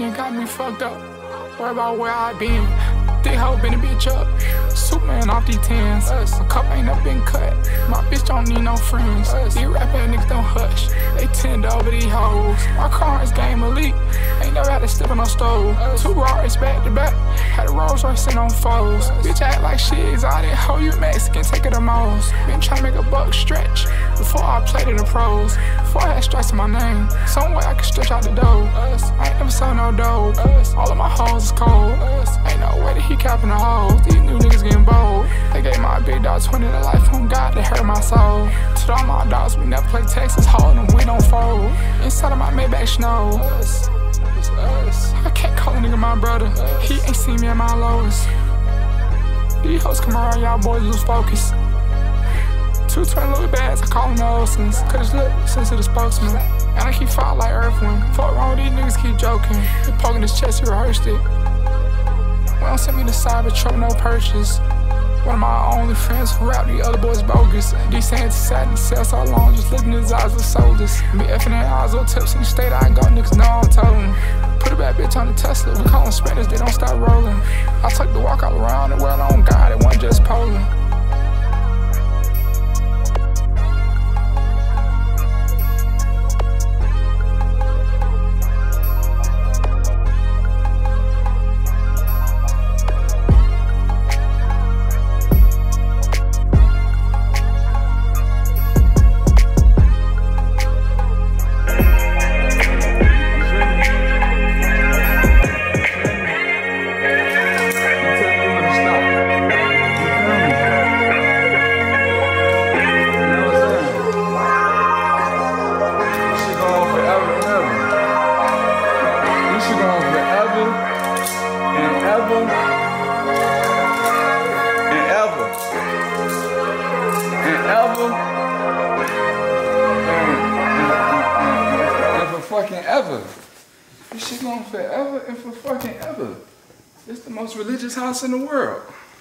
nigga got me fucked up. Worry about where I been. Thick hoe been a bitch up. Superman off these tens. My cup ain't never been cut. My bitch don't need no friends. These rap ass niggas don't hush. They tend over these hoes. My car is game elite. Ain't never had to step on no stove. 2 Rar's back to back. Had a Rolls Royce sitting on foes. Bitch act like shit exotic. Hoe you Mexican, take it the most. Been tryna make a buck stretch before I played in the pros. Before I had strikes in my name. Some way I could stretch out the dough. I ain't never sold no dope. All of my hoes is cold. Ain't no way that he capping the hoes. These new niggas getting bold. They gave my big dog 20 to life on God, they hurt my soul. To all my dogs, we never play Texas Hold'em, we don't fold. Inside of my Maybach snow. I can't call a nigga my brother, he ain't seen me at my lowest. These hoes come around, y'all boys lose focus. 2 twin little bags, I call them the Olsons. Cause look, since to the spokesman. And I keep fighting like Earthwind. Fuck wrong with these niggas, keep joking. He poking his chest, he rehearsed it. Well, don't send me to Cybertruck, no purchase. One of my only friends who rap, the other boys bogus. These saying sat in the cell so long, just looking in his eyes with soldiers. Be effing in eyes with tips in the state I go, niggas know I'm told them. Put a bad bitch on the Tesla, we call them spinners, they don't stop rolling. I took the walk all around the world on God, it wasn't just Poland. Fucking ever. This shit going forever and for fucking ever. It's the most religious house in the world.